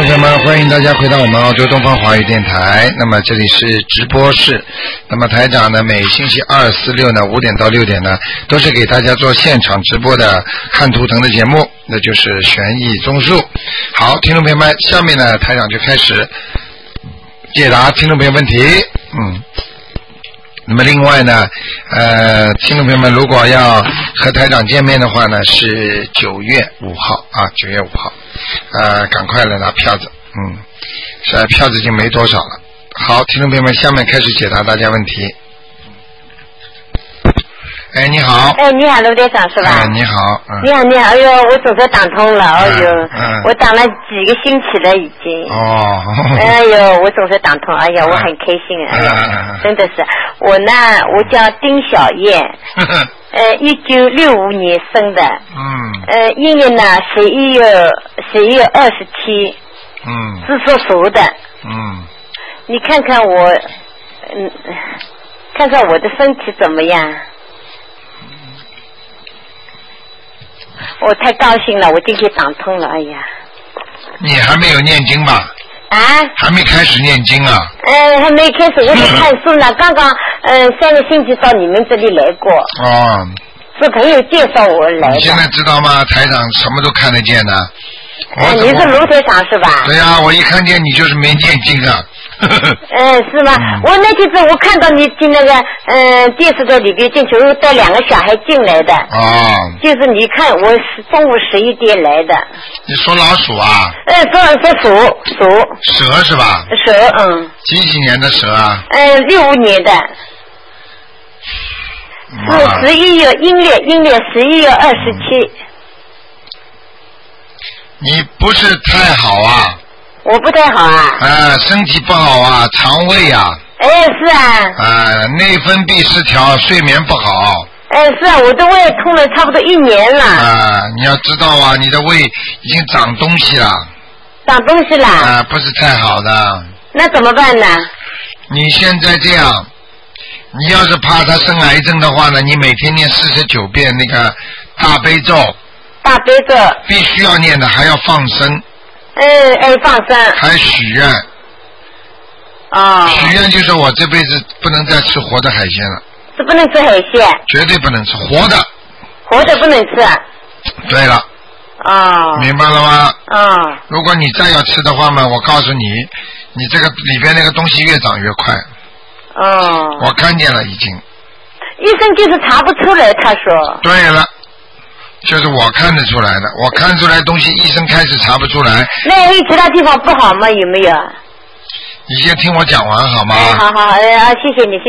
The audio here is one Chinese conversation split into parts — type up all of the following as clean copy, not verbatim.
众朋友们，欢迎大家回到我们澳洲东方华语电台。那么这里是直播室，那么台长呢，每星期二、四、六呢5点到6点呢，都是给大家做现场直播的看图腾的节目，那就是悬疑综述。好，听众朋友们，下面呢台长就开始解答听众朋友问题。那么另外呢，听众朋友们如果要和台长见面的话呢，是9月5号啊，9月5号，赶快来拿票子，现在票子已经没多少了。好，听众朋友们，下面开始解答大家问题。哎，你好。 哎，你好，卢队长是吧？ 哎，你好。 你好，你好，哎呦，我总算打通了，哎呦，我打了几个星期了已经。 哦。 哎呦，我总算打通，哎呀，我很开心啊，哎呀，真的是。我呢，我叫丁小燕，1965年生的。阴历呢11月27。是属鼠的。你看看我，看看我的身体怎么样？我太高兴了，我今天打通了，哎呀！ 你还没有念经吧？ 啊？ 还没开始念经啊？ 还没开始，我在看书呢。刚刚3个星期到你们这里来过。哦。是朋友介绍我来的。 你现在知道吗？台长什么都看得见的。 你是卢台长是吧？ 对呀，我一看见你就是没念经啊。 是吗？我那天子我看到你进那个电视在里边进去，我带2个小孩进来的。哦。就是你看，我是中午11点来的。 你说老鼠啊？ 说鼠。 蛇是吧？ 蛇， 几年的蛇啊 ？65年的。是11月阴历11月27。 你不是太好啊？ 我不太好啊。 身体不好啊，肠胃啊。 是啊。 内分泌失调，睡眠不好。 是啊，我的胃痛了差不多1年了。 你要知道啊，你的胃已经长东西了。 长东西了。 不是太好的。 那怎么办呢？你现在这样，你要是怕他生癌症的话呢，你每天念49遍那个大悲咒。 大悲咒。 必须要念的，还要放生。 放生。 还许愿。许愿就是我这辈子不能再吃活的海鲜了。 是不能吃海鲜。绝对不能吃活的。 活的不能吃。对了。明白了吗？如果你再要吃的话嘛，我告诉你，你这个里边那个东西越长越快。我看见了已经。 医生就是查不出来，他说。 对了。就是我看得出来的，我看出来东西，医生开始查不出来。 那有其他地方不好吗？有没有？ 你先听我讲完好吗？ 好，谢谢你。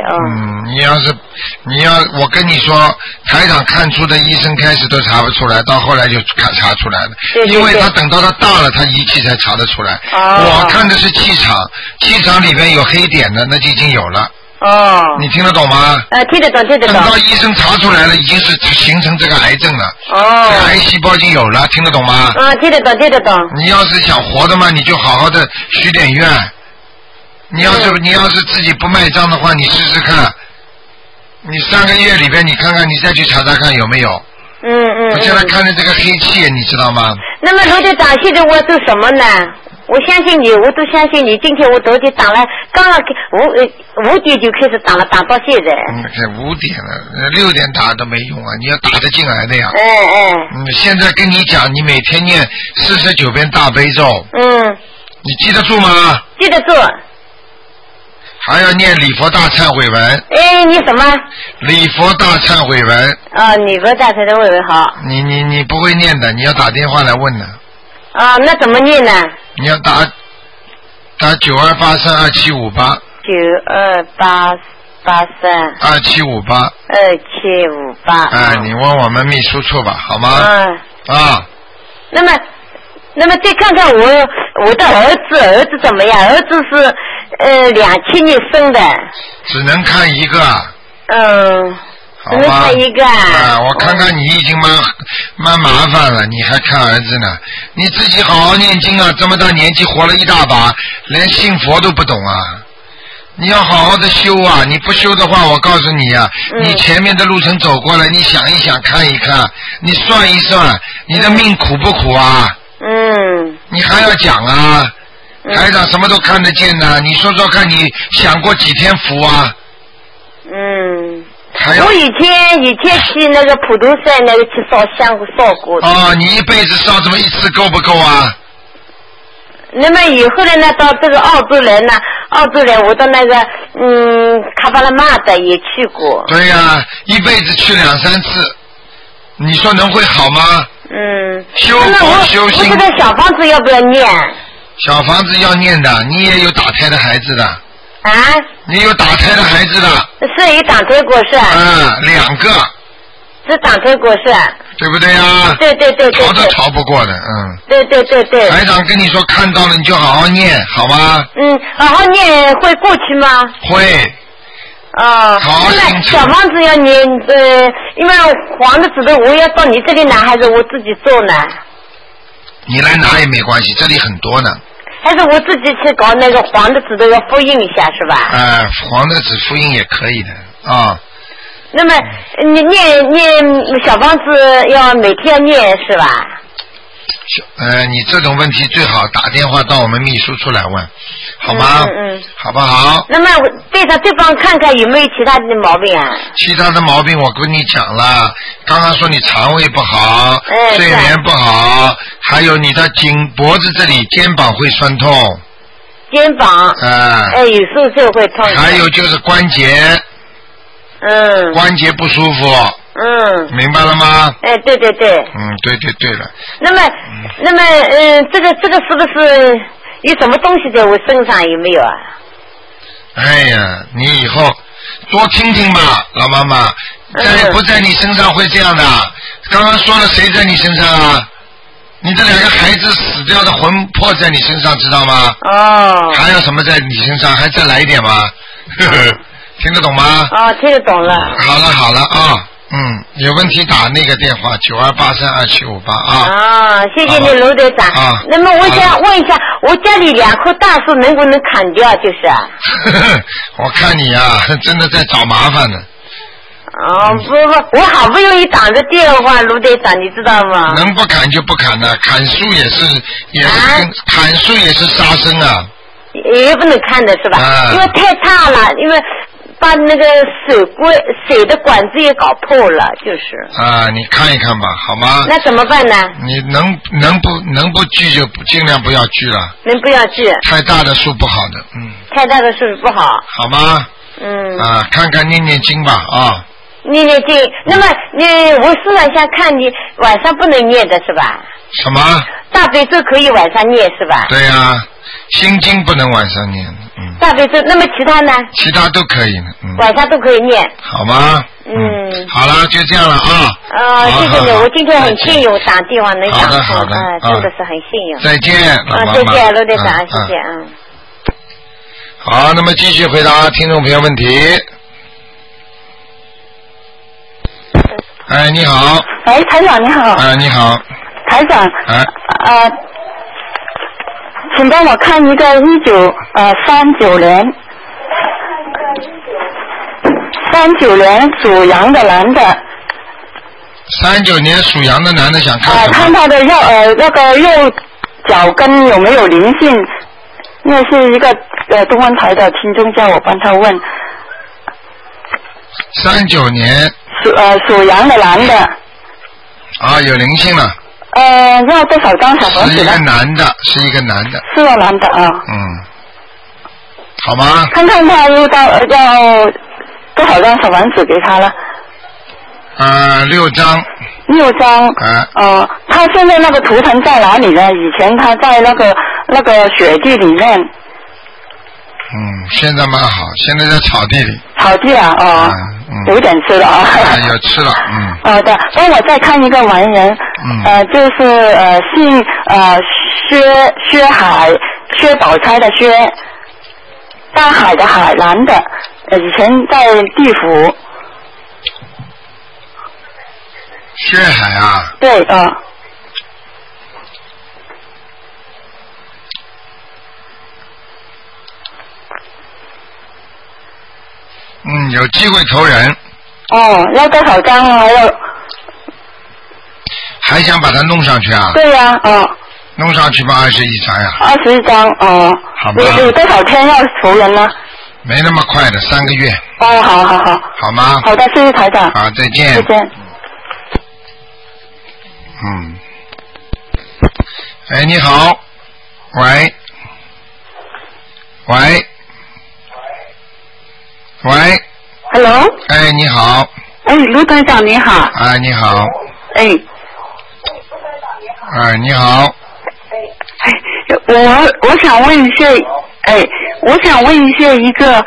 你要我跟你说，台长看出的医生开始都查不出来，到后来就查出来了。对。因为他等到他大了，他仪器才查得出来。我看的是气场，气场里边有黑点的，那就已经有了。你听得懂吗？ 听得懂。 等到医生查出来了，已经是形成这个癌症了。癌细胞就有了，听得懂吗？ 听得懂。 你要是想活的嘛，你就好好的许点愿。你要是自己不卖账的话，你试试看。你3个月里边，你看看，你再去查查看有没有。我现在看着这个黑气，你知道吗？ 那么卢队长，现在我做什么呢？我相信你，我都相信你。今天我都已经打了，刚刚5点就开始打了，打到现在。 5点了，6点打都没用啊！你要打得进来的呀。现在跟你讲，你每天念49遍大悲咒。你记得住吗？ 记得住。 还要念礼佛大忏悔文。 你什么？ 礼佛大忏悔文。 礼佛大忏悔文好。 你不会念的，你要打电话来问的。 那怎么念呢？ 你要打92832758。92832758。2758。你问我们秘书处吧，好吗？ 那么再看看我的儿子怎么样？儿子是27年生的。 只能看一个。 只能看一个。 我看看你已经蛮麻烦了，你还看儿子呢？你自己好好念经啊！这么大年纪活了一大把，连信佛都不懂啊！你要好好的修啊！你不修的话，我告诉你啊，你前面的路程走过了，你想一想，看一看，你算一算，你的命苦不苦啊？ 你还要讲啊？台长什么都看得见的，你说说看，你享过几天福啊？我以前去那个普陀山那个去烧香烧过。哦，你一辈子烧这么一次够不够啊？那么以后呢，到这个澳洲人呢，我到那个卡巴拉玛的也去过。对呀，一辈子去2、3次，你说能会好吗？修佛修心。我这个小房子要不要念？小房子要念的，你也有打胎的孩子的。啊？你有打胎的孩子的？是有打胎过是？2个。是打胎过是？对不对呀？对。逃都逃不过的，对。台长跟你说，看到了你就好好念，好吗？好好念会过去吗？会。好好心诚。小房子要念，因为黄的纸的我要到你这里拿，还是我自己做呢？你来拿也没关系，这里很多呢。还是我自己去搞那个黄的纸的要复印一下是吧？黄的纸复印也可以的啊。那么你念小房子要每天念是吧？你这种问题最好打电话到我们秘书处来问，好吗？好不好？那么对方看看有没有其他的毛病啊？其他的毛病我跟你讲了，刚刚说你肠胃不好，睡眠不好，还有你的脖子这里肩膀会酸痛。肩膀？有时候就会痛。还有就是关节。关节不舒服。明白了吗？对。对了。那么，这个是不是有什么东西在我身上有没有啊？哎呀，你以后多听听吧，老妈妈，不在你身上会这样的。刚刚说了谁在你身上啊？你这2个孩子死掉的魂魄在你身上，知道吗？还有什么在你身上？还再来一点吗？听得懂吗？听得懂了。好了啊。有问题打那个电话92832758啊。谢谢你卢队长。那么我想问一下，我家里2棵大树能不能砍掉？就是啊。我看你啊，真的在找麻烦呢。不，我好不容易打个电话，卢队长，你知道吗？能不砍就不砍的，砍树也是砍树也是杀生啊。也不能看的是吧？因为太差了，因为。把那个水的管子也搞破了，就是。你看一看吧，好吗？那怎么办呢？你能不锯就尽量不要锯了。能不要锯？太大的树不好的，太大的树不好。好吗？看看念念经吧啊。念念经，那么我是想看你晚上不能念的是吧？什么？大悲咒可以晚上念是吧？对呀，心经不能晚上念。大悲咒，那么其他呢？其他都可以呢，晚上都可以念。好吗？好了，就这样了啊。谢谢你，我今天很幸运打电话能打通，真的是很幸运。再见，再见，罗队长，谢谢啊。好，那么继续回答听众朋友问题。你好。喂，台长你好。你好。台长。请帮我看一个39年属羊的男的。39年属羊的男的想看什么？看他的那个右脚跟有没有灵性？那是一个东方台的听众叫我帮他问。39年。属羊的男的。有灵性了。要多少张小房子？是一个男的。是个男的啊。好吗？看看他要多少张小房子给他了？6张。6张。他现在那个图腾在哪里呢？以前他在那个雪地里面。现在蛮好，现在在草地里。草地啊，有点吃了啊。有吃了，好的，帮我再看一个完人，就是姓薛宝钗的薛，大海的海，男的，以前在地府。薛海啊？对有机会投人。要多少张啊？还想把它弄上去啊？对呀， 弄上去吧，21张呀。 21张哦。 好吧。 有多少天要求人呢？ 没那么快的，3个月。 哦，好。 好吗？ 好的，谢谢台长。 好，再见。 再见。 哎，你好，喂。 Hello。 哎，你好。 哎，卢台长你好。 哎，你好。 哎， 你好。 我想问一下，一个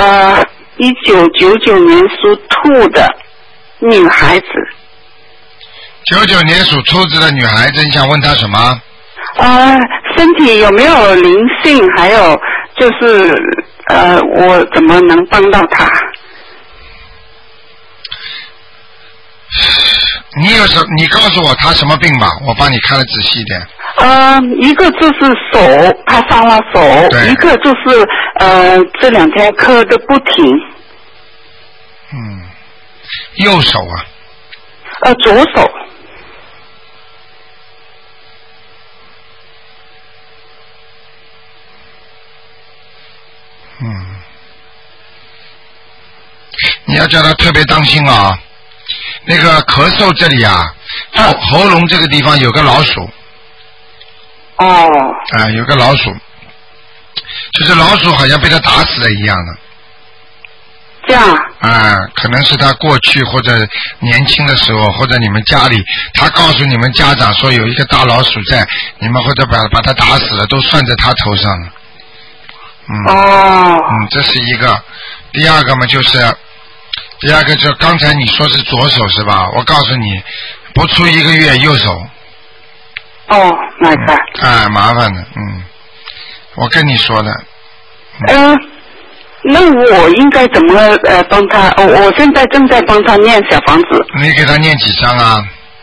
1999年属兔的女孩子。 99年属兔子的女孩子，你想问她什么？ 身体有没有灵性？还有就是我怎么能帮到她？ 你告诉我她什么病吧，我帮你看得仔细一点。 一个就是手，她伤了手；一个就是这2天咳的不停。 右手啊？ 左手。 你要叫他特别当心啊！那个咳嗽这里啊，喉咙这个地方有个老鼠。有个老鼠，就是老鼠好像被他打死了一样的。 这样。 可能是他过去或者年轻的时候，或者你们家里，他告诉你们家长说有一个大老鼠在，你们或者把他打死了，都算在他头上了。这是一个。第二个嘛，就刚才你说是左手是吧？我告诉你，不出1个月右手。 my God。 麻烦的，我跟你说的。 那我应该怎么帮他？我现在正在帮他念小房子。 你给他念几张啊？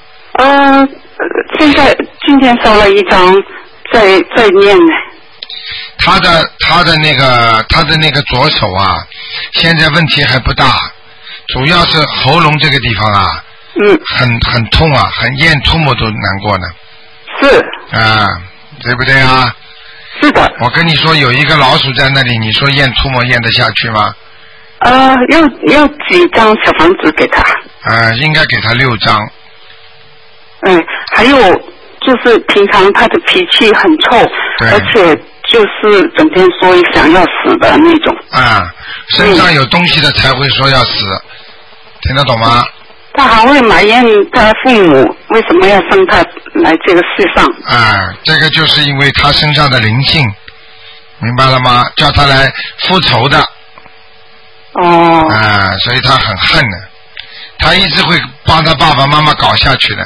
今天烧了1张，再念呢。 他的那个左手啊，现在问题还不大，主要是喉咙这个地方啊，很痛啊，很咽唾沫都难过呢。 是。 对不对啊？ 是的。 我跟你说，有一个老鼠在那里，你说咽唾沫咽得下去吗？ 要几张小房子给他？ 应该给他6张。 还有就是平常他的脾气很臭，而且就是整天说想要死的那种。身上有东西的才会说要死，听得懂吗？他还会埋怨他父母为什么要生他来这个世上。 这个就是因为他身上的灵性，明白了吗？叫他来复仇的。所以他很恨的，他一直会帮他爸爸妈妈搞下去的。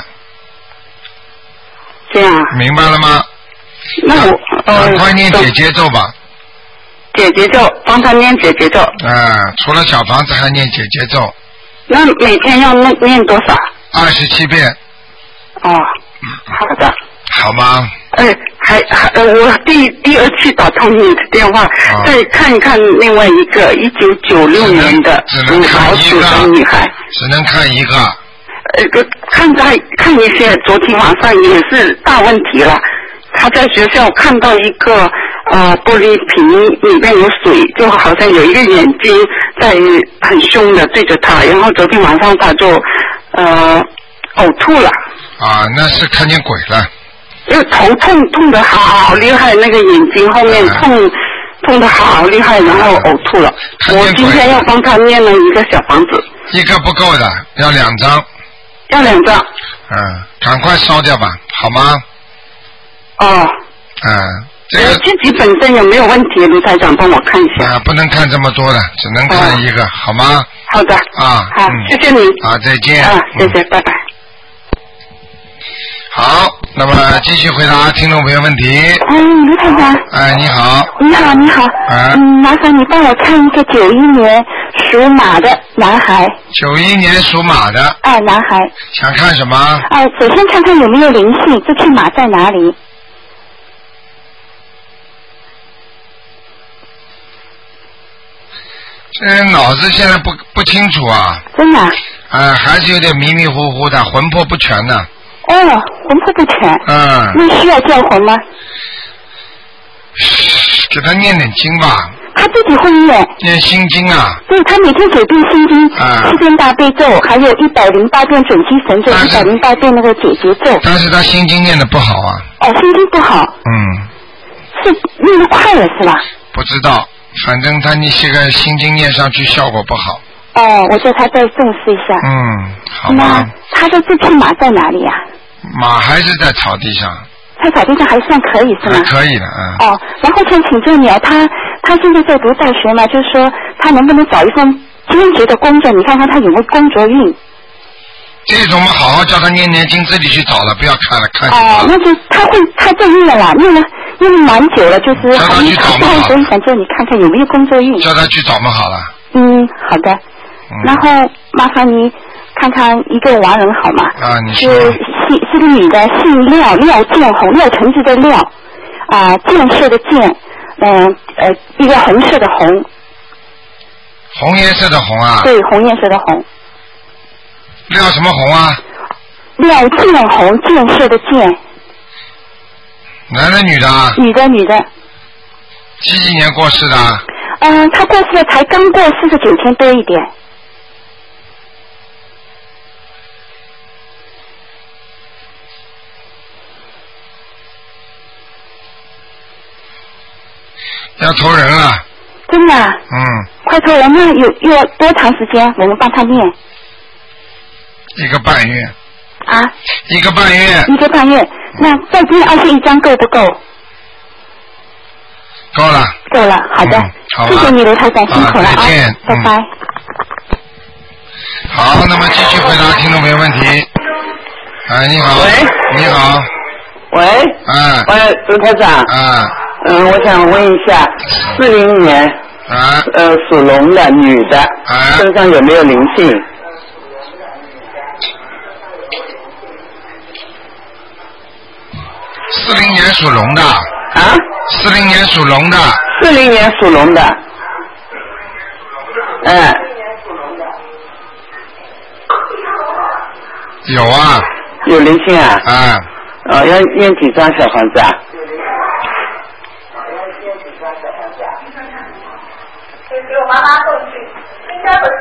这样。 明白了吗？ 那我赶快念解结咒吧。 解结咒，帮他念解结咒。 除了小房子还念解结咒。 那每天要念多少 ？27遍。 好的。 好吗？ 我第二次打通你的电话，再看一看另外一个1996年的老鼠的女孩。 只能看一个。 看一些，昨天晚上也是大问题了。他在学校看到一个玻璃瓶里面有水，就好像有一个眼睛在很凶的对着他，然后昨天晚上他就呕吐了。 那是看见鬼了。 因为头痛得好厉害，那个眼睛后面痛得好厉害，然后呕吐了。我今天要帮他念了一个小房子。 一个不够的，要2张。 要2张。 赶快烧掉吧，好吗？ 我自己本身有没有问题？卢台长帮我看一下。 不能看这么多的，只能看一个，好吗？ 好的。好，谢谢你。 再见。 谢谢，拜拜。 好，那么继续回答听众朋友问题。 卢台长。 你好。 你好。麻烦你帮我看一个91年属马的男孩。 91年属马的。 男孩。 想看什么？ 首先看看有没有灵性，这匹马在哪里？ 这脑子现在不清楚啊。 真的？ 还是有点迷迷糊糊的，魂魄不全呢。 魂魄不全。那需要叫魂吗？ 给他念点经吧。 他自己会念心经啊。 对，他每天9遍心经，7遍大悲咒，还有108遍准提神咒，108遍那个解结咒。 但是他心经念得不好啊。 心经不好。是念得快了是吧？ 不知道，反正他那些个心经念上去效果不好。 我叫他再重视一下。 好吧。 那他的这匹马在哪里呀？ 马还是在草地上。 在草地上还算可以是吗？ 还可以的， 然后想请教你啊，他现在在读大学嘛，就是说他能不能找一份兼职的工作？你看看他有没有工作运？ 这种嘛，好好叫他念念经，自己去找了，不要看了，看。 那就他在念了，念了蛮久了，就是叫他去找嘛。 所以想叫你看看有没有工作运。 叫他去找嘛，好了。 好的。然后麻烦你看看一个亡人好吗？ 你说。 是个女的，姓廖，廖建红，廖橙子的廖，建设的建，一个红色的红。 红颜色的红啊？ 对，红颜色的红。 廖什么红啊？ 廖建红，建设的建。 男的女的啊？ 女的。 几年过世的？ 他过世了，才刚过49天多一点。 要投人了。 真的？快投人了，又要多长时间？我们帮他念。 1个半月。1个半月。 1个半月，那再念21章够不够？ 够了。 够了，好的。 好吧。 谢谢你，卢台长，辛苦了啊！ 再见， 拜拜。 好，那么继续回答听众朋友问题。你好。 喂。 你好。 喂。喂，卢台长。我想问一下，40年属龙的女的，身上有没有灵性 ？40年属龙的。40年属龙的。 40年属龙的。 有啊。 有灵性啊？要念几张小房子啊？给我妈妈送去，应该会。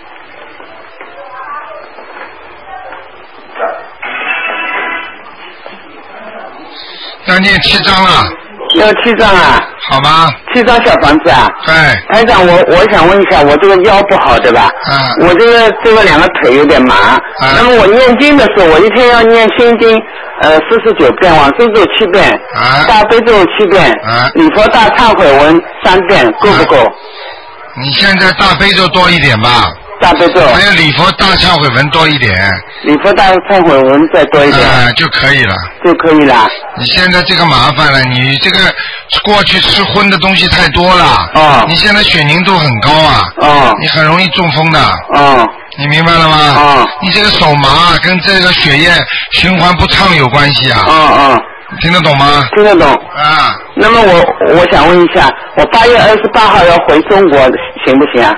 要念7张了。 要7张啊？ 好吗 ？7张小房子啊？ 对。 台长，我想问一下，我这个腰不好对吧？我这个2个腿有点麻。那么我念经的时候，我一天要念心经49遍，往生咒7遍，大悲咒7遍，礼佛大忏悔文3遍，够不够？ 你现在大悲咒多一点吧。 大悲咒。 还有礼佛大忏悔文多一点。 礼佛大忏悔文再多一点。 就可以了。 就可以了。 你现在这个麻烦了，你这个过去吃荤的东西太多了。你现在血凝度很高啊。你很容易中风的。你明白了吗？你这个手麻跟这个血液循环不畅有关系啊。听得懂吗？ 听得懂。那么我想问一下，我8月28号要回中国，行不行啊？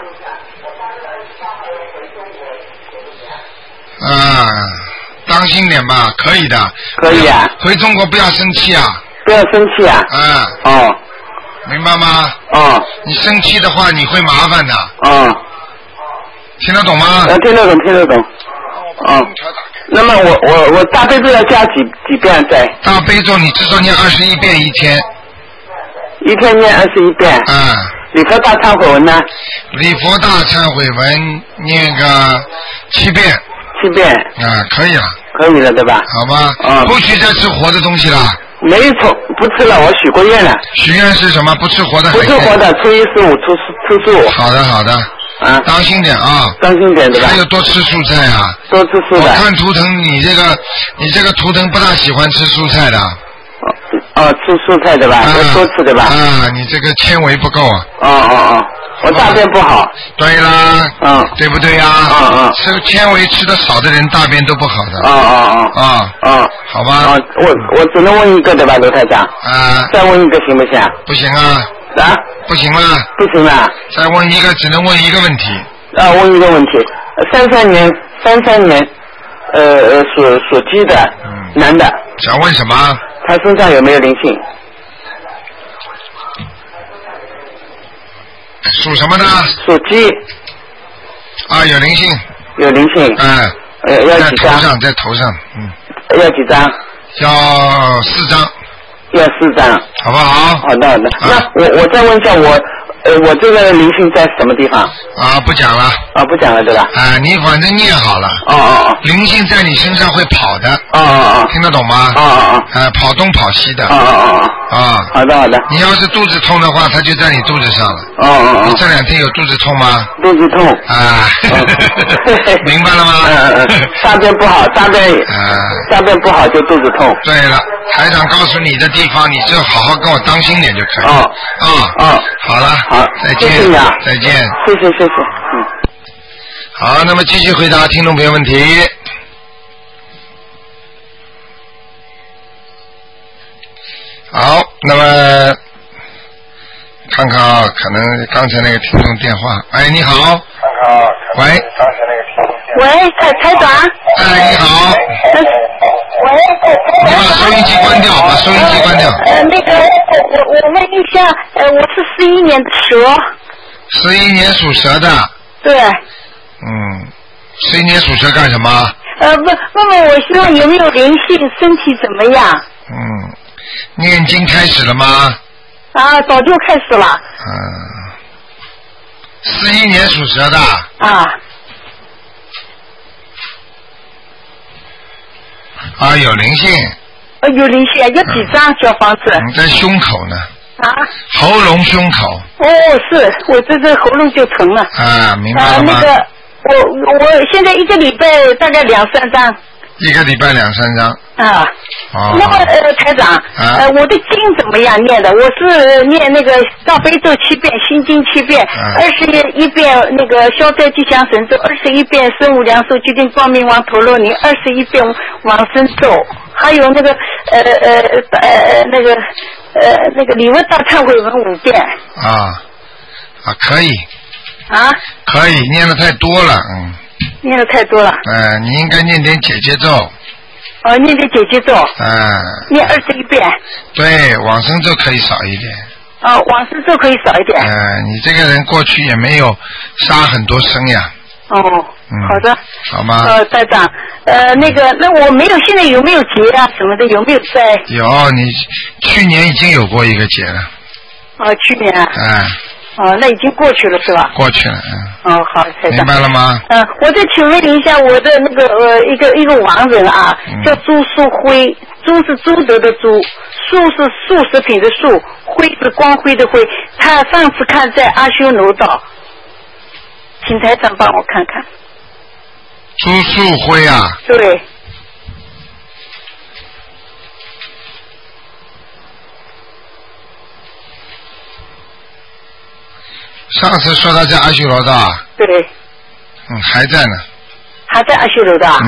当心点吧，可以的。 可以啊。 回中国不要生气啊。 不要生气啊。 明白吗？你生气的话，你会麻烦的。听得懂吗？ 听得懂。那么我大悲咒要加几遍在？ 大悲咒你至少念21遍一天。 一天念21遍。礼佛大忏悔文呢？ 礼佛大忏悔文念个7遍。 7遍。 可以了。 可以了，对吧？ 好吧。不许再吃活的东西了。 没错，不吃了，我许过愿了。 许愿是什么？不吃活的海鲜。 不吃活的，初一十五吃素。 好的。当心点啊！ 当心点，对吧？ 还有多吃蔬菜啊！ 多吃蔬菜。 我看图腾，你这个图腾不大喜欢吃蔬菜的。 吃蔬菜对吧？要多吃对吧？ 你这个纤维不够啊。我大便不好。 对啦。对不对呀？吃纤维吃的少的人，大便都不好的。好吧。 我只能问一个对吧，卢台长？再问一个行不行？ 不行啊。不行了。 不行了。 再问一个，只能问一个问题。 问一个问题。33年，属鸡的， 男的。 想问什么？ 他身上有没有灵性？ 属什么的？ 属鸡。 啊，有灵性。 有灵性。要几张？ 在头上， 要几张？ 要4张。 要4张， 好不好？ 好的。那我再问一下，我这个灵性在什么地方？ 啊，不讲了。 啊，不讲了，对吧？ 啊，你反正念好了。 哦。 灵性在你身上会跑的。听得懂吗？跑东跑西的。 好的。 你要是肚子痛的话，它就在你肚子上了。你这2天有肚子痛吗？ 肚子痛。 明白了吗？ 大便不好，大便不好就肚子痛。 对了，台长告诉你的地方，你就好好跟我当心点就可以。好了。好，再见。 谢谢你啊。 再见。 谢谢。 好，那么继续回答听众朋友问题。好，那么看看啊，可能刚才那个听众电话。哎，你好。喂。 喂，台长。 哎，你好。你把收音机关掉， 那个，我问一下，我是11年的蛇。 11年属蛇的。 对。 11年属蛇干什么？ 问我希望有没有灵性，身体怎么样？ 念经开始了吗？ 啊，早就开始了。 11年属蛇的。有灵性。 有灵性，有几张小房子？ 在胸口呢。喉咙胸口。 是我这喉咙就疼了。 明白了吗？ 那个，我现在1个礼拜大概2-3张。 1个礼拜2-3张。 那么台长，我的经怎么样念的？我是念那个大悲咒7遍，心经7遍，21遍那个消灾吉祥神咒，21遍生无量寿决定光明王陀罗尼，21遍往生咒，还有那个那个礼文大忏悔文5遍。 可以。可以，念的太多了， 念的太多了。 你应该念点姐姐咒。 念点姐姐咒。念21遍。对， 往生咒可以少一点。 往生咒可以少一点。 你这个人过去也没有杀很多生呀。 好的。 好吗？ 台长，那我没有，现在有没有结啊什么的？有没有在？ 有，你去年已经有过一个结了。 去年啊。那已经过去了是吧？ 过去了， 好，台长。 明白了吗？ 我再请问一下我的那个一个亡人啊，叫朱树辉，朱是朱德的朱，树是素食品的素，辉是光辉的辉。他上次看在阿修罗道，请台长帮我看看。 朱树辉啊？ 对。 上次说他在阿修罗道。 对。 还在呢。 还在阿修罗道。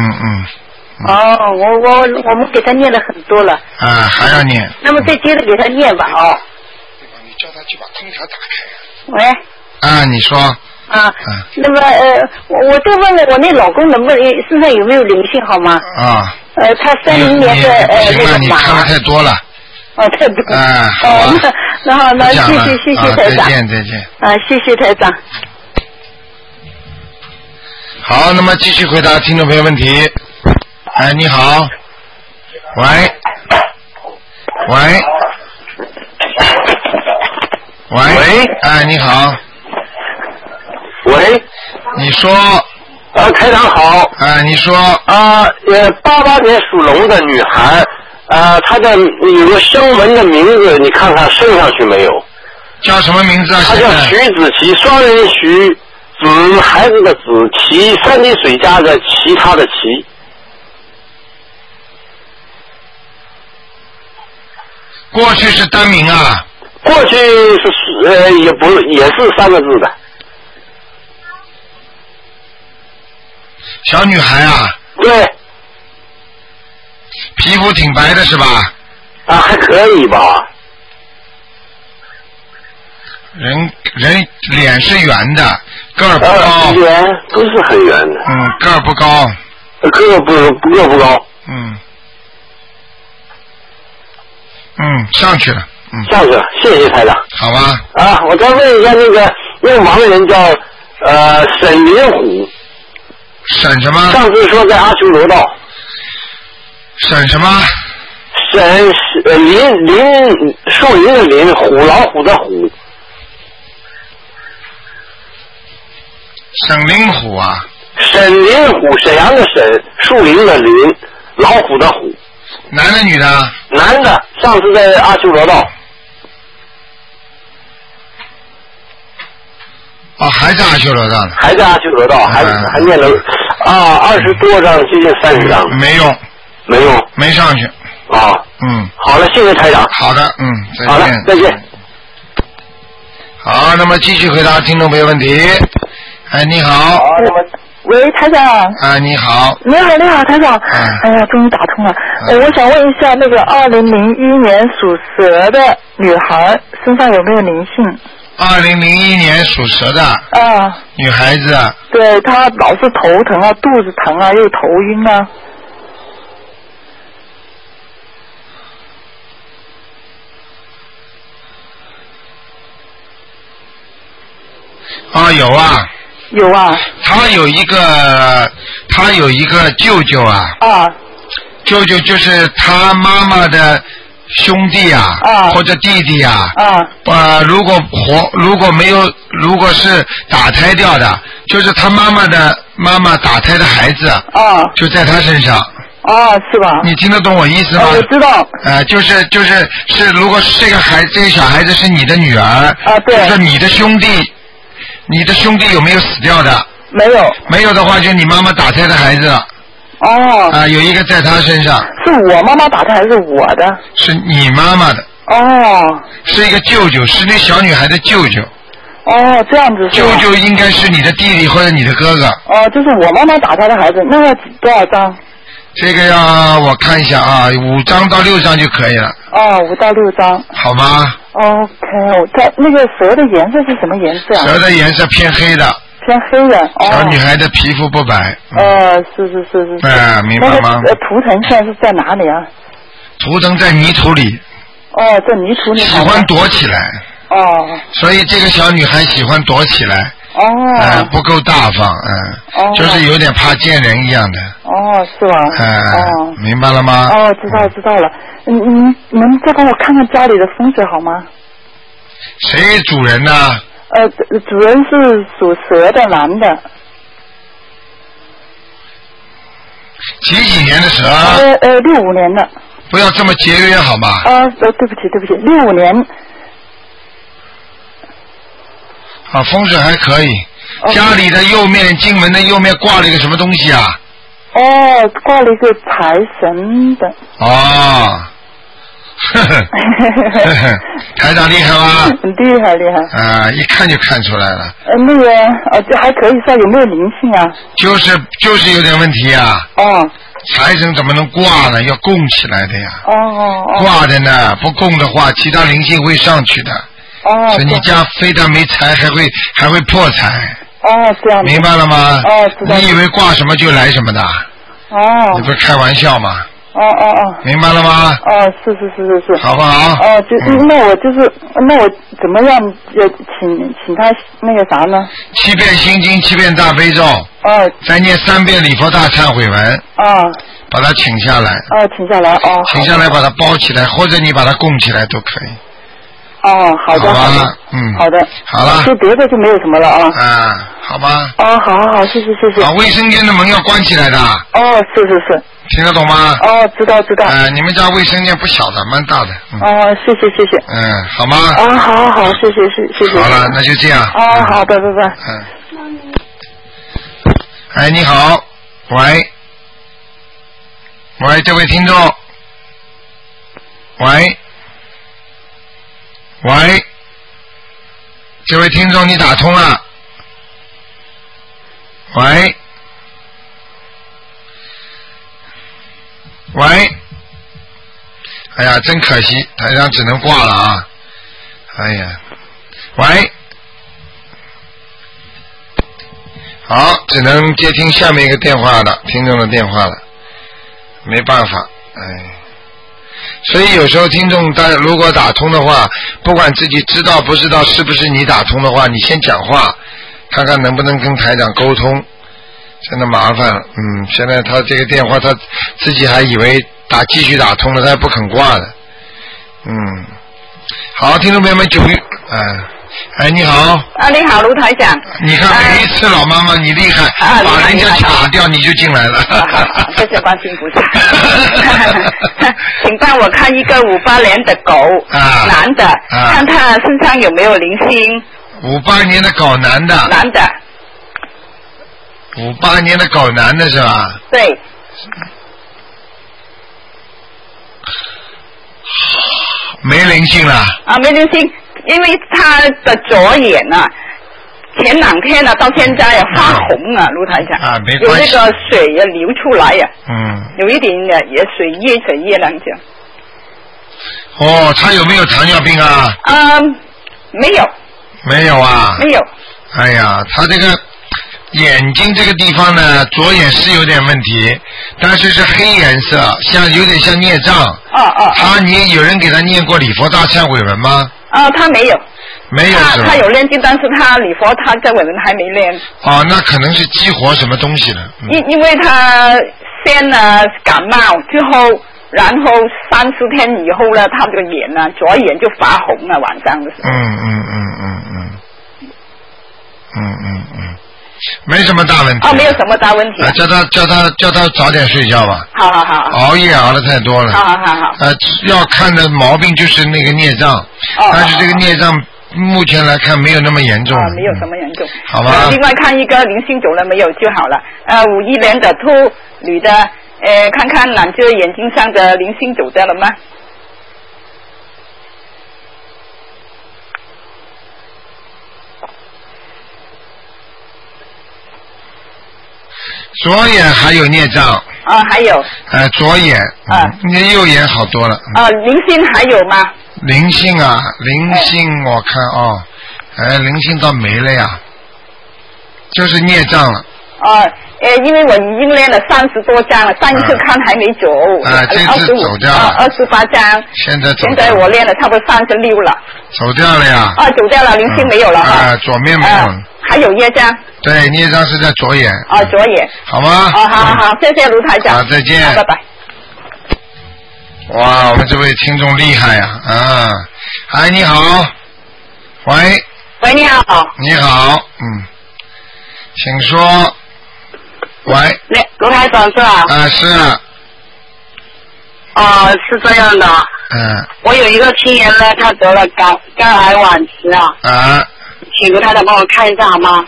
我们给他念了很多了。 还要念。 那么再接着给他念吧。 你叫他去把空调打开。 喂。 你说。 那么我就问问我那老公能不能身上有没有灵性好吗？他30年的那个马。你看的太多了。 太多。好，那谢谢台长。 再见。 谢谢台长。 好，那么继续回答听众朋友问题。你好。喂。你好。 喂。 你说。 台长好。 你说。 88年属龙的女孩。她的有个声纹的名字，你看看升上去没有？ 叫什么名字啊？ 她叫徐子琪，双人徐，子孩子的子，琪三点水加的其他的其。 过去是单名啊？ 过去是也是3个字的。 小女孩啊？ 对。 皮肤挺白的是吧？ 还可以吧。 人脸是圆的，个儿不高。 脸不是很圆的。 个儿不高。 个儿不高。 上去了。 上去了，谢谢台长。 好吧。 啊，我再问一下那个盲人叫沈林虎。 沈什么？ 上次说在阿修罗道。 沈什么？ 沈树林的林，虎老虎的虎。 沈林虎啊。 沈林虎，沈阳的沈，树林的林，老虎的虎。 男的女的？ 男的，上次在阿修罗道。 哦，还在阿修罗道呢。 还在阿修罗道，还念了20多章，接近30章。 没用。 没用。 没上去。 啊。好了，谢谢台长。 好的，再见。 好了，再见。 好，那么继续回答听众朋友问题。哎，你好。 喂，台长。 你好。 你好，台长。哎呀，终于打通了。我想问一下，那个2001年属蛇的女孩身上有没有灵性 ？2001年属蛇的。女孩子。 对，她老是头疼啊，肚子疼啊，又头晕啊。 有啊。 有啊。 他有一个舅舅啊。舅舅就是他妈妈的兄弟啊。或者弟弟啊。如果是打胎掉的，就是他妈妈打胎的孩子。就在他身上。 是吧？ 你听得懂我意思吗？ 我知道。 就是如果这个小孩子是你的女儿。 对。 就是你的兄弟有没有死掉的？ 没有。 没有的话，就你妈妈打胎的孩子。有一个在他身上。 是我妈妈打胎还是我的？ 是你妈妈的。是一个舅舅，是那小女孩的舅舅。 这样子是吧？ 舅舅应该是你的弟弟或者你的哥哥。 就是我妈妈打胎的孩子，那要多少张？ 这个要我看一下啊，5张到6张就可以了。 5到6张。 好吗 ？OK， 那个蛇的颜色是什么颜色啊？ 蛇的颜色偏黑的。 偏黑的。 小女孩的皮肤不白。 是。 明白吗？ 那个图腾现在是在哪里啊？ 图腾在泥土里。 在泥土里。 喜欢躲起来。所以这个小女孩喜欢躲起来。不够大方，就是有点怕见人一样的。 是吧？ 明白了吗？ 知道了。你能再帮我看看家里的风水好吗？ 谁主人呢？ 主人是属蛇的男的。 几年的蛇 ？65年的。 不要这么节约好吗？ 对不起，65年。 风水还可以。家里的右面进门的右面挂了一个什么东西啊？ 挂了一个财神的。 台长厉害吗？ 厉害。 一看就看出来了。 那个这还可以算，有没有灵性啊？ 就是有点问题啊。财神怎么能挂呢？要供起来的呀。挂的呢，不供的话，其他灵性会上去的。所以你家非但没财，还会破财。 这样。 明白了吗？ 知道。 你以为挂什么就来什么的？你不是开玩笑吗？明白了吗？ 是。 好不好？ 那我怎么样请他那个啥呢 ？7遍心经，7遍大悲咒。再念3遍礼佛大忏悔文。把他请下来。 请下来。 请下来把他包起来，或者你把他供起来都可以。 好的。好的。 好了。 就别的就没有什么了好吧。 好，谢谢。 卫生间的门要关起来的。 是。 听得懂吗？ 知道。 你们家卫生间不小的，蛮大的。 谢谢。 好吗？ 好，谢谢。 好了，那就这样。 好的，拜拜。 你好，喂，这位听众，喂，这位听众，你打通了。喂，哎呀，真可惜，台上只能挂了啊！哎呀，喂，好，只能接听下面一个电话了，听众的电话了，没办法， 所以有时候听众如果打通的话，不管自己知道不知道是不是你打通的话，你先讲话，看看能不能跟台长沟通。真的麻烦了，现在他这个电话他自己还以为继续打通了，他还不肯挂的。好，听众朋友们，9月，你好。 你好，卢台长。 你看每一次老妈妈你厉害，把人家卡掉你就进来了。 好，谢谢观世音菩萨。请帮我看一个58年的狗，男的，看他身上有没有灵性。 58年的狗，男的。 男的。 58年的狗，男的是吧？ 对。 没灵性了。 没灵性，因为他的左眼前2天到现在发红卢台长。 没关系。 有那个水也流出来有一点也水液那样。 他有没有糖尿病啊？ 没有。 没有啊？ 没有。 哎呀，他这个眼睛这个地方呢，左眼是有点问题，但是是黑颜色，有点像孽障。你有人给他念过礼佛大忏悔文吗？ 他没有。 没有是吧？ 他有练经，但是他礼佛他忏悔文还没练。 那可能是激活什么东西了。 因为他先感冒之后，然后30天以后呢，他这个眼左眼就发红了，晚上的时候。 没什么大问题。 没有什么大问题。 叫他早点睡觉吧。 好。 熬夜熬得太多了。 好。 要看的毛病就是那个孽障，但是这个孽障目前来看没有那么严重。 没有什么严重。 好吧。 另外看一个灵性走了没有就好了。51年的兔女的，看看两只眼睛上的灵性走掉了吗？ 左眼还有孽障。 还有。 左眼。你右眼好多了。 灵性还有吗？ 灵性灵性我看灵性倒没了呀，就是孽障了。 因为我已经练了30多张了，上一次看还没走。 这次走掉了。 28张。现在我练了差不多36了。 走掉了呀。 走掉了，灵性没有了。 左面没有了。 还有业障。对， 孽障是在左眼。 左眼。 好吗？ 好，谢谢卢台长。 好，再见。 拜拜。 哇，我们这位听众厉害呀！你好。 喂，你好。 你好，请说。喂。 卢台长是吧？ 是。 是这样的。我有一个亲人呢，他得了肝癌晚期请卢台长帮我看一下好吗？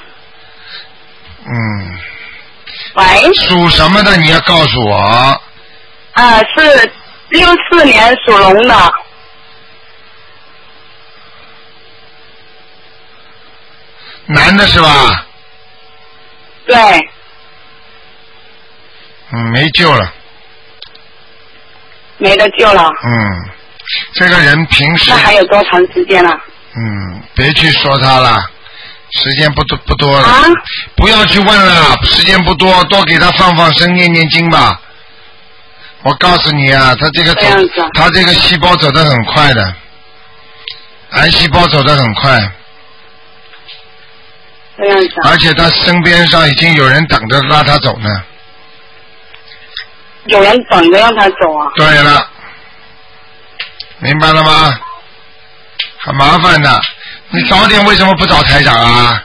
喂。 属什么的？你要告诉我。 是64年属龙的。 男的是吧？ 对。 没救了。 没得救了。 这个人平时。 那还有多长时间了？ 别去说他了，时间不多了。不要去问了，时间不多，多给他放生，念经吧。我告诉你他这个细胞走得很快的，癌细胞走得很快。 这样子。 而且他身边上已经有人等着拉他走呢。 有人等着让他走啊？ 对了，明白了吗？很麻烦的，你早点为什么不找台长啊？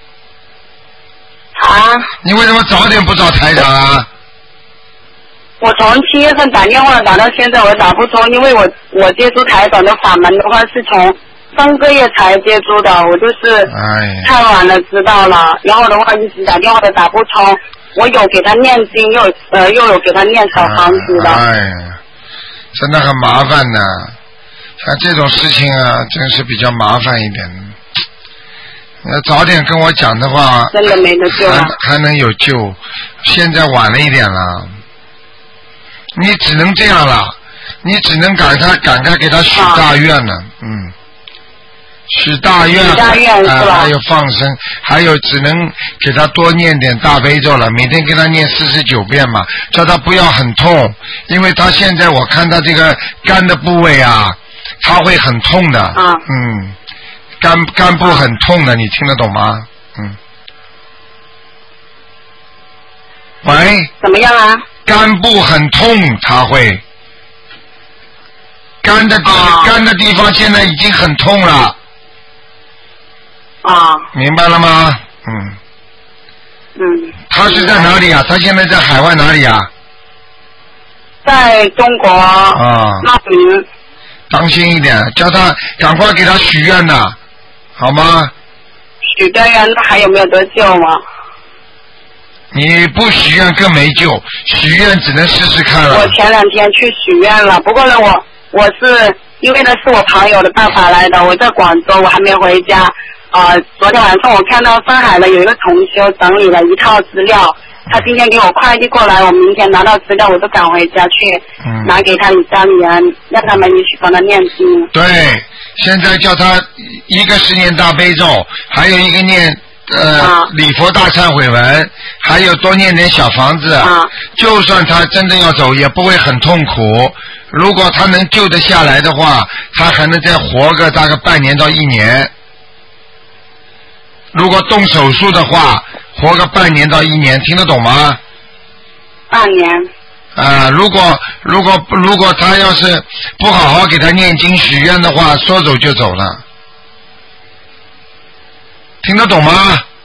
你为什么早点不找台长啊？ 我从7月份打电话打到现在，我打不通，因为我接触台长的法门的话是从3个月才接触的，我就是太晚了知道了，然后的话一直打电话都打不通。我有给他念经，又有给他念小房子的。 真的很麻烦的，像这种事情真是比较麻烦一点。要早点跟我讲的话， 真的没得救了。 还能有救，现在晚了一点了。你只能这样了，你只能赶快给他许大愿了。 许大愿是吧？还有放生，还有只能给他多念点大悲咒了，每天给他念49遍嘛，叫他不要很痛，因为他现在我看他这个肝的部位啊，他会很痛的。肝部很痛的，你听得懂吗？喂？ 怎么样啊？ 肝部很痛，他会肝的地方现在已经很痛了。明白了吗？他是在哪里啊？他现在在海外哪里啊？ 在中国。那里。 当心一点，叫他赶快给他许愿呐，好吗？ 许的愿，那还有没有得救吗？ 你不许愿更没救，许愿只能试试看了。 我前2天去许愿了，不过呢，我是因为那是我朋友的办法来的，我在广州，我还没回家。昨天晚上我看到上海的有一个同修整理了一套资料，他今天给我快递过来，我明天拿到资料我就赶回家去，拿给他家里人，让他们一起帮他念经。 对，现在叫他一个是念大悲咒，还有一个念礼佛大忏悔文，还有多念点小房子，就算他真的要走也不会很痛苦，如果他能救得下来的话，他还能再活个大概半年到1年，如果动手术的话活个半年到1年，听得懂吗？ 半年。 如果他要是不好好给他念经许愿的话，说走就走了，听得懂吗？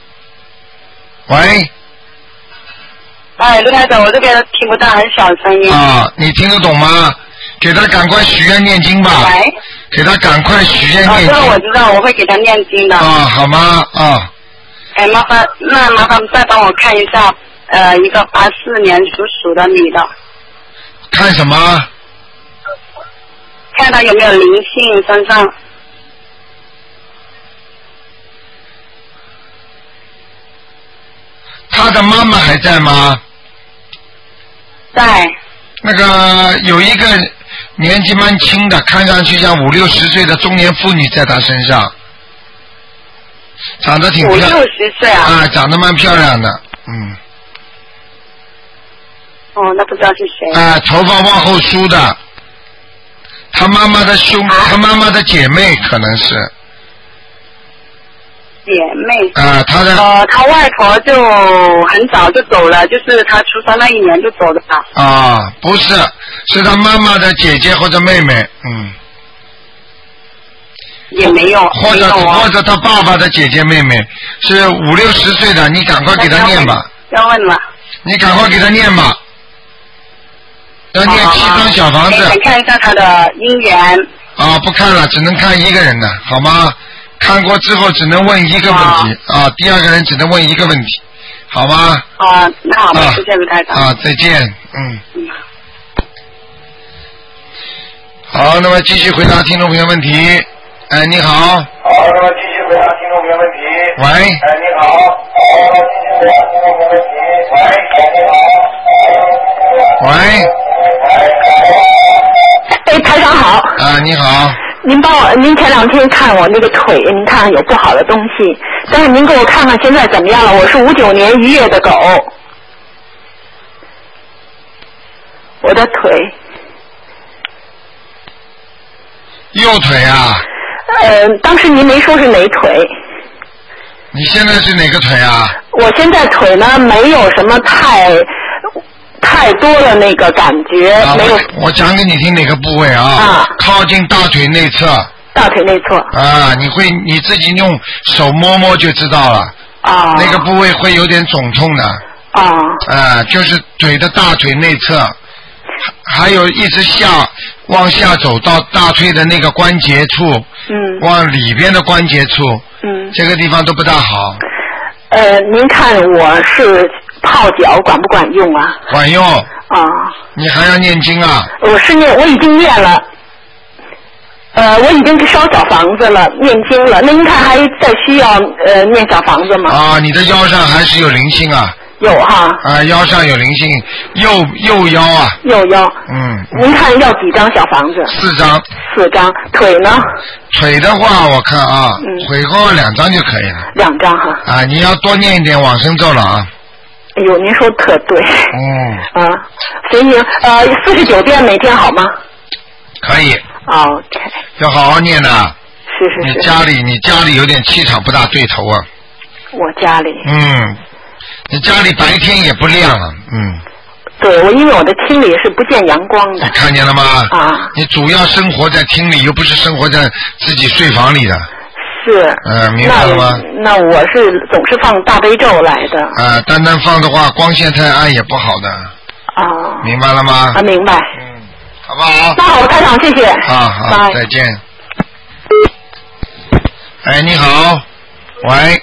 喂。 卢台长，我这边听不到，很小声音。 你听得懂吗？给他赶快许愿念经吧。 喂。 给他赶快许愿念经。 这个我知道，我会给他念经的。 好吗？ 麻烦再帮我看一下，一个84年属的女的。 看什么？ 看她有没有灵性身上。 她的妈妈还在吗？ 在。 那个有一个年纪蛮轻的，看上去像50、60岁的中年妇女在她身上，长得挺漂亮。 50、60岁啊？ 长得蛮漂亮的， 那不知道是谁。 头发往后梳的，他妈妈的他妈妈的姐妹可能是。 姐妹。 他外婆就很早就走了，就是他出生那1年就走了吧。 不是，是他妈妈的姐姐或者妹妹， 也没有。 或者他爸爸的姐姐妹妹，是50、60岁的，你赶快给他念吧。 要问了。 你赶快给他念吧。要念7张小房子。 想看一下他的姻缘。 不看了，只能看一个人的，好吗？看过之后只能问一个问题第2个人只能问一个问题，好吗？ 那好吧，谢谢卢台长。 再见。好，那么继续回答听众朋友问题。你好。好，那么继续回答听众朋友问题。喂。你好。好，继续回答听众朋友问题。喂。喂。 台长好。 你好。 您前2天看我那个腿，您看看有不好的东西，但是您给我看看现在怎么样了？我是59年1月的狗，我的腿。 右腿啊？ 当时您没说是哪腿。 你现在是哪个腿啊？ 我现在腿呢没有什么太多的那个感觉，没有。 我讲给你听哪个部位啊？靠近大腿内侧。 大腿内侧。 你自己用手摸摸就知道了。那个部位会有点肿痛的。就是腿的大腿内侧，还有一直往下走到大腿的那个关节处，往里边的关节处，这个地方都不大好。 您看我是泡脚管不管用啊？ 管用。你还要念经啊？我已经念了。我已经烧小房子了，念经了。那您看还再需要念小房子吗？ 你的腰上还是有灵性啊？ 有哈。 腰上有灵性，右腰啊。 右腰。您看要几张小房子 ？4张。 4张。腿呢？ 腿的话，我看啊，腿的话2张就可以了。 2张哈。 你要多念一点往生咒了啊。 哎呦，您说特对。行，49遍每天好吗？ 可以。 OK。 要好好念的。 是。 你家里有点气场不大对头啊。 我家里。 你家里白天也不亮啊。 对，因为我的厅里是不见阳光的。 你看见了吗？你主要生活在厅里，又不是生活在自己睡房里的。 是。 明白了吗？ 那我是总是放大悲咒来的。 单单放的话，光线太暗也不好的。明白了吗？ 明白。 好不好？ 那好，台长，谢谢。 好，再见。你好，喂。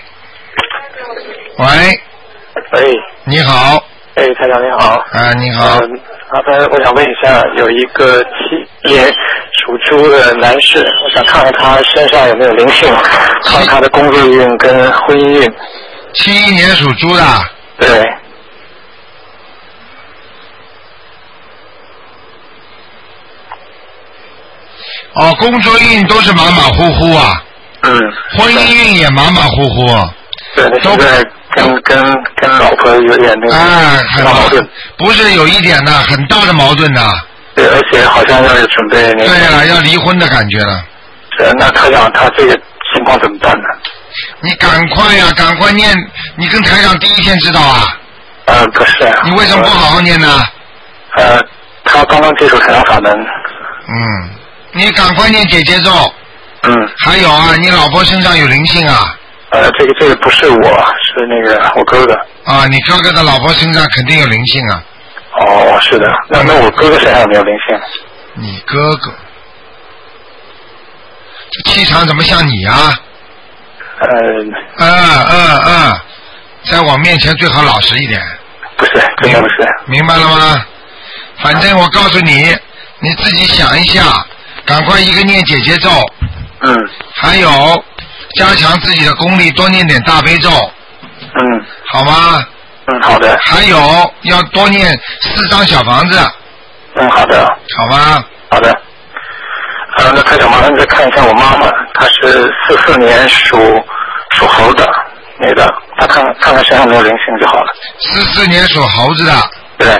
你好。 台长你好。 你好。 麻烦我想问一下，有一个7年属猪的男士，我想看看他身上有没有灵性，看他的工作运跟婚姻运。 71年属猪的。 对。 工作运都是马马虎虎啊。婚姻运也马马虎虎。 对，现在跟老婆有点那个很矛盾。不是有一点的，很大的矛盾的。 对，而且好像要准备那个。 对了，要离婚的感觉了。 那台长他这个情况怎么办呢？ 你赶快呀，赶快念！你跟台长第一天知道啊？ 不是。 你为什么不好好念呢？ 他刚刚接触台长法门。 你赶快念姐姐咒。还有你老婆身上有灵性啊。 这个不是我，是那个我哥哥。 你哥哥的老婆身上肯定有灵性啊。 是的。那我哥哥身上有没有灵性？ 你哥哥，这气场怎么像你啊？在我面前最好老实一点。 不是，真的不是。 明白了吗？反正我告诉你，你自己想一下，赶快一个念姐姐咒。还有加强自己的功力，多念点大悲咒。好吗？ 好的。 还有要多念4张小房子。 好的。 好吗？ 好的。那台长麻烦再看一下我妈妈，她是44年属猴的女的，她看看身上没有灵性就好了。 44年属猴子的。 对。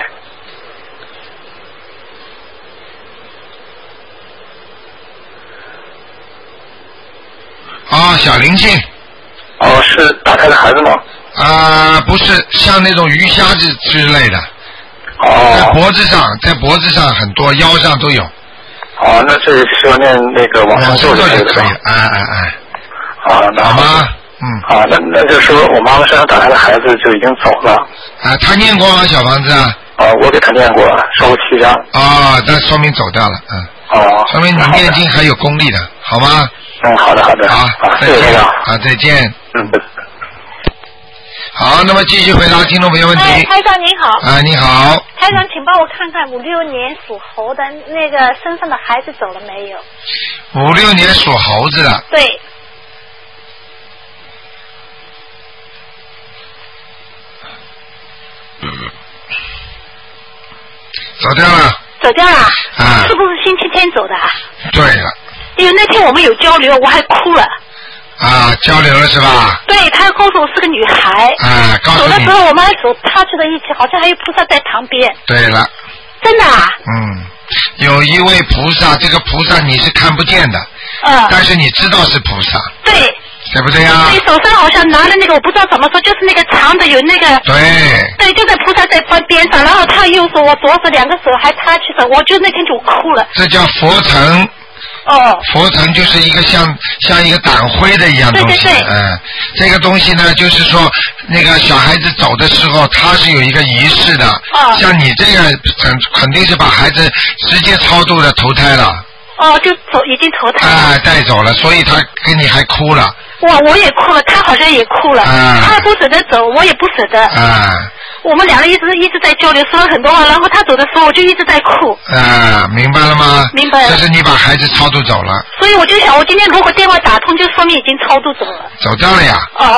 小灵性。 是打胎的孩子吗？ 不是，像那种鱼虾子之类的。在脖子上很多，腰上都有。 那这需要念那个往生咒就可以了。 好吗？ 那就是说我妈妈身上打胎的孩子就已经走了。 他念过吗小房子啊？ 我给他念过，烧过7张。 那说明走掉了。说明你念经还有功力的，好吗？ 好的。 好， 谢谢台长。 再见。好，那么继续回答听众朋友问题。 台长您好。 你好。 台长，请帮我看看56年属猴的那个身上的孩子走了没有 ？56年属猴子的。 对。 走掉了。 走掉了。是不是星期天走的？ 对了。 因为那天我们有交流，我还哭了。 交流了是吧？ 对，他告诉我是个女孩。 告诉你。 走的时候我们还手擦去在一起，好像还有菩萨在旁边。 对了。 真的啊？ 有一位菩萨，这个菩萨你是看不见的。但是你知道是菩萨。 对。 对不对呀？ 你手上好像拿的那个，我不知道怎么说，就是那个长的有那个。对，就在菩萨在边上，然后他右手我左手2个手还擦起手，我就那天就哭了。 这叫佛尘。佛尘就是一个像一个胆灰的一样东西。对。这个东西呢，就是说那个小孩子走的时候，他是有一个仪式的。像你这个肯定是把孩子直接超度的投胎了。 就已经投胎了。 带走了，所以他跟你还哭了。 我也哭了，他好像也哭了。他不舍得走，我也不舍得。我们2个一直在交流，说了很多话，然后他走的时候我就一直在哭。 明白了吗？ 明白了。 这是你把孩子超度走了。 所以我就想，我今天如果电话打通，就说明已经超度走了。 走掉了呀。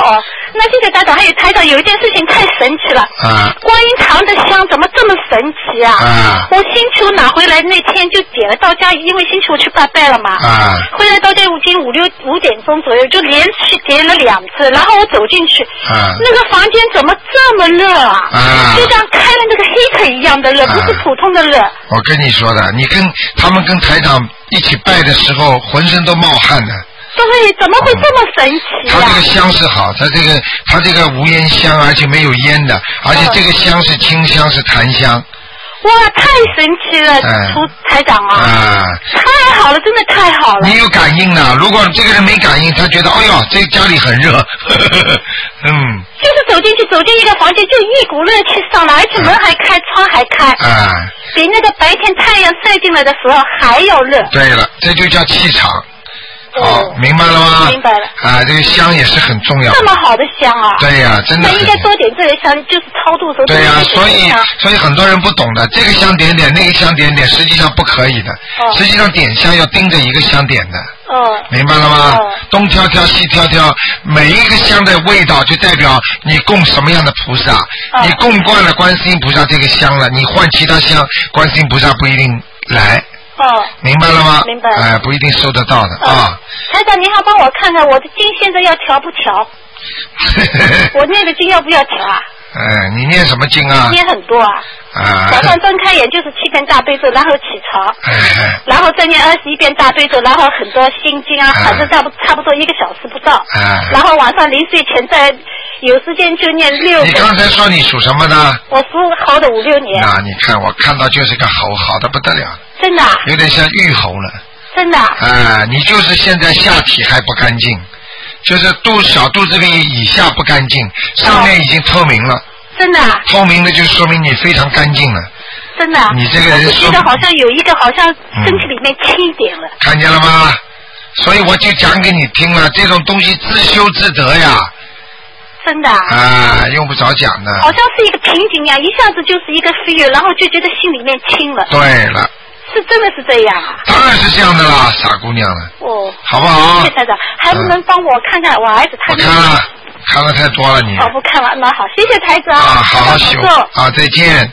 那谢谢台长，还有台长，有一件事情太神奇了。观音堂的香怎么这么神奇啊？我星期五拿回来那天就点了，到家因为星期五去拜拜了嘛。回来到家已经5点钟左右，就连续点了2次，然后我走进去，那个房间怎么这么热啊？就像开了那个heater一样的热，不是普通的热。 我跟你说的，你他们跟台长一起拜的时候，浑身都冒汗的。 对，怎么会这么神奇它这个香是好，它这个无烟香，而且没有烟的，而且这个香是清香，是檀香。 哇，太神奇了，台长啊！太好了，真的太好了。 你有感应的，如果这个人没感应，他觉得哎呦，这家里很热， 就是走进一个房间，就一股热气上来，而且门还开，窗还开，比那个白天太阳晒进来的时候还要热。 对了，这就叫气场。好，明白了吗？ 明白了。 这个香也是很重要的。 这么好的香啊！ 对呀，真的。 那应该多点这个香，就是超度时候。 对呀，所以很多人不懂的，这个香点点，那个香点点，实际上不可以的。实际上点香要盯着一个香点的。明白了吗？东挑挑西挑挑，每一个香的味道就代表你供什么样的菩萨。你供惯了观世音菩萨这个香了，你换其他香，观世音菩萨不一定来。明白了吗？ 明白了。 不一定收得到的台长，您好，帮我看看我的经现在要调不调？我念的经要不要调啊？ 你念什么经啊？ 念很多啊。早上睁开眼就是7遍大悲咒，然后起床，然后再念21遍大悲咒，然后很多心经啊，反正差不多1个小时不到。然后晚上临睡前再有时间就念6。 你刚才说你属什么的？ 我属猴的56年。 那你看我看到就是个猴，好的不得了。 真的。 有点像玉猴了。 真的。 你就是现在下体还不干净，就是小肚子里以下不干净，上面已经透明了。 真的。 透明的就说明你非常干净了。 真的。 你这个人我觉得好像有一个好像身体里面轻一点了。 看见了吗？所以我就讲给你听了，这种东西自修自得呀。 真的。 用不着讲的。 好像是一个瓶颈呀，一下子就是一个飞跃，然后就觉得心里面轻了。 对了。 是真的是这样啊？ 当然是这样的啦，傻姑娘了。好不好？ 谢谢台长，还不能帮我看看我儿子他？ 我看了太多了你。 不看了，那好，谢谢台长。 好好修。再见。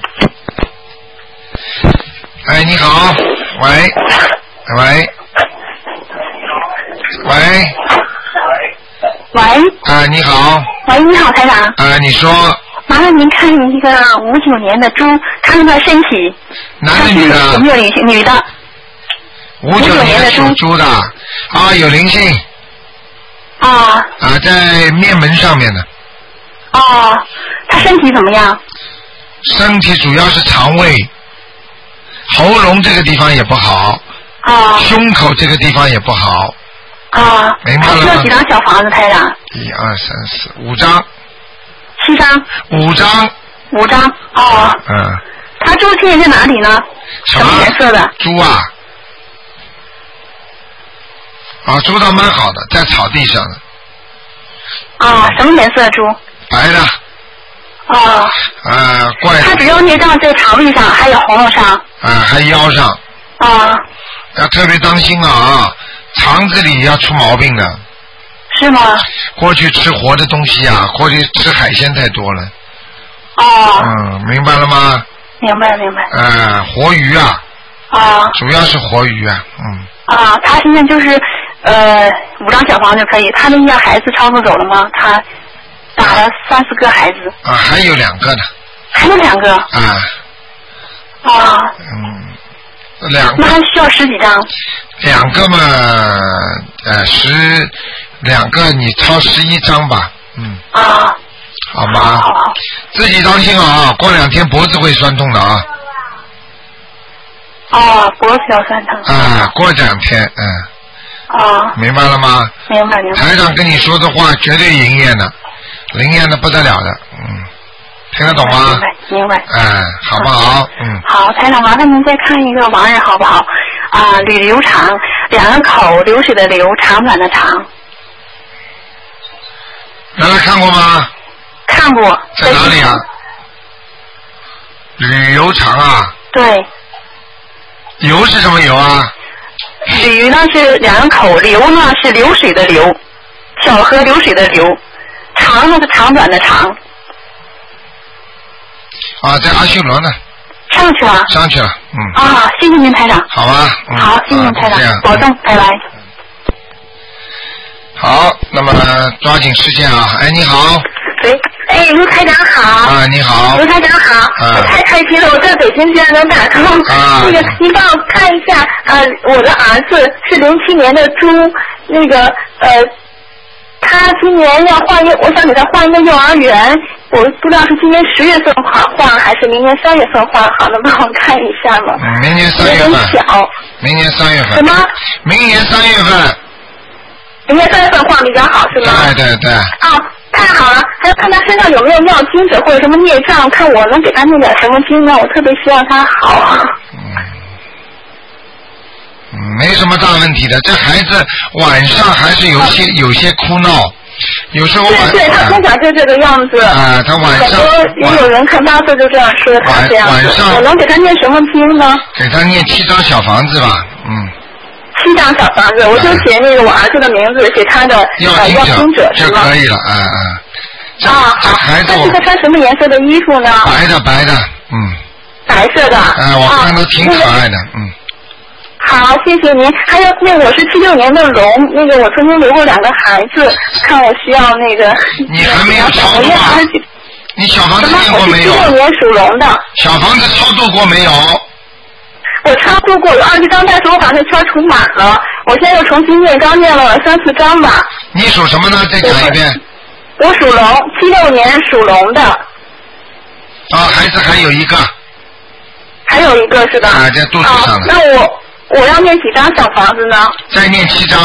你好，喂。你好。 喂，你好，台长。 你说。 麻烦您看一个59年的猪，看看他身体。 男的女的？ 有没有灵性？女的。 59年的属猪的。有灵性。在面门上面的。 他身体怎么样？ 身体主要是肠胃，喉咙这个地方也不好。胸口这个地方也不好。明白了吗？ 需要几张小房子，台长？1、2、 3、4、5张。 7张。 5张。 5张。他猪现在在哪里呢？什么颜色的？ 猪啊。猪倒蛮好的，在草地上的。 什么颜色的猪？ 白的。怪。 他只有孽障在肠胃上，还有喉咙上。 还腰上。要特别当心肠子里要出毛病的。 是吗？ 过去吃活的东西过去吃海鲜太多了。明白了吗？ 明白。 活鱼主要是活鱼他现在就是5张小房就可以。他那孩子超度走了吗？他打了3、4个孩子。 还有2个呢。 还有2个。 2个。 那还需要10几张。 2个嘛2个你抄11张吧。好吗？自己当心过2天脖子会酸痛的脖子要酸痛。 过2天明白了吗？ 明白。 台长跟你说的话绝对灵验的不得了的。听得懂吗？ 明白。 好不好？ 好，台长，麻烦您再看一个亡人好不好？吕流长，2个口，流水的流，长短的长。 原来看过吗？ 看过。 在哪里吕流长对。 油是什么油吕呢是2个口，流呢是流水的流，小河流水的流，长长还是长短的长？ 啊，在阿修罗呢。 上去了。 上去了， 啊，谢谢您台长。 好啊。 好，谢谢您台长，保重，拜拜。 好，那么抓紧时间啊！哎，你好。 喂，哎，卢台长好。 啊，你好。 卢台长好。我太开心了，我在北京居然能打通。那个，您帮我看一下，我的儿子是07年的猪，那个他今年要换我想给他换一个幼儿园，我不知道是今年10月份换还是明年3月份换好，能帮我看一下吗？ 明年3月份。 小。 明年3月份。 什么？ 明年3月份。 明年3月份换比较好是吗？ 对。 啊，太好了！还要看他身上有没有尿经者或者什么孽障，看我能给他念点什么经呢？我特别希望他好。 没什么大问题的，这孩子晚上还是有些哭闹，有时候对他从小就这个样子。 他晚上很多也有人看8岁就这样说他这样子。 晚上我能给他念什么经呢？ 给他念7张小房子吧 ，7张小房子，我就写那个我儿子的名字，写他的要经者就可以了， 好， 孩子他是穿什么颜色的衣服呢？ 白的， 白色的。 我看都挺可爱的， 好，谢谢您。还有那我是76年的龙，那个我曾经留过2个孩子，看我需要那个。 你还没有超度啊？你小房子念过没有？ 我是76年属龙的。 小房子超度过没有？ 我超度过有20张，但是我把那圈除满了。我现在又重新念，刚念了3、4张吧。 你属什么呢？再讲一遍。 我属龙，76年属龙的。 孩子还有一个。 还有一个是吧？ 在肚子上的。 那我要念几张小房子呢？ 再念7张。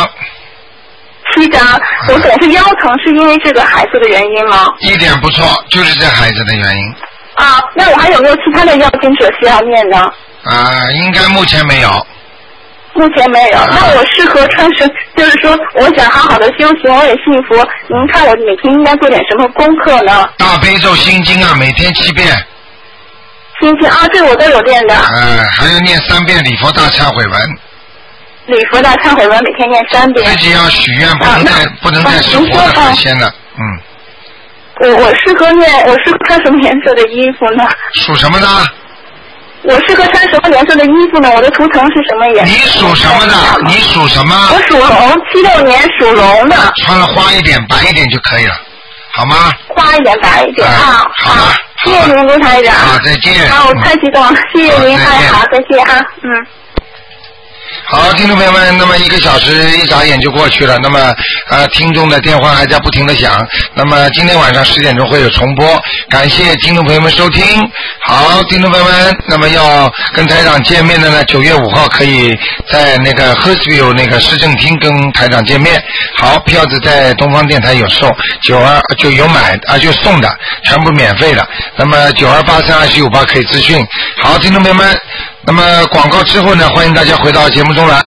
7张，我总是腰疼，是因为这个孩子的原因吗？ 一点不错，就是这孩子的原因。 那我还有没有其他的要经者需要念呢？ 应该目前没有。 目前没有。那我适合穿什？就是说，我想好好的修行，我也信佛。您看我每天应该做点什么功课呢？ 大悲咒心经每天7遍。 心经这我都有练的。 还要念3遍礼佛大忏悔文。 礼佛大忏悔文每天念3遍。 自己要许愿，不能再吃活的海鲜了。 我适合穿什么颜色的衣服呢？ 属什么的？ 我适合穿什么颜色的衣服呢？我的图腾是什么颜色？ 你属什么的？你属什么？ 我属龙，76年属龙的。 穿了花一点、白一点就可以了，好吗？ 花一点、白一点好了。 谢谢您，卢台长。 再见。 我太激动了，谢谢您，好，再见哈， 好，听众朋友们，那么1个小时一眨眼就过去了。那么听众的电话还在不停的响。那么今天晚上10点钟会有重播，感谢听众朋友们收听。好，听众朋友们，那么要跟台长见面的呢，9月5号可以在那个 Hurstville 那个市政厅跟台长见面。好，票子在东方电台有售，92就有买就送的，全部免费的。那么92832158可以咨询。好，听众朋友们。那么广告之后呢，欢迎大家回到节目中来。